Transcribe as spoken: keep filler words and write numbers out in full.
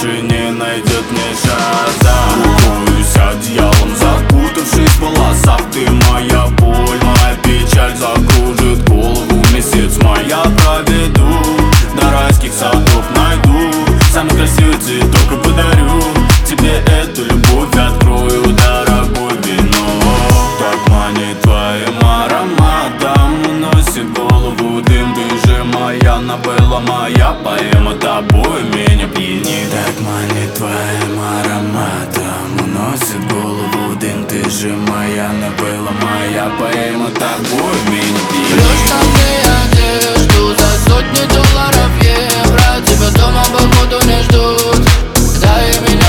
больше не найдет мне шанса. Укроюсь одеялом, закутавшись в волосах. Ты моя боль, моя печаль закружит голову. Месяц май я проведу, до райских садов найду самый красивый цветок и подарю тебе эту любовь. Открою, дорогой, вино. Так манит твоим ароматом, уносит голову дым. Ты же моя, она была моя поэма, тобой меня пьянит. Так манит твоим ароматом, уносит голову дым. Ты же моя, она была моя поэма, тобой меня пьянит. Врешь на мне одежду за сотни долларов, евро. Тебя дома походу не ждут. Дай меня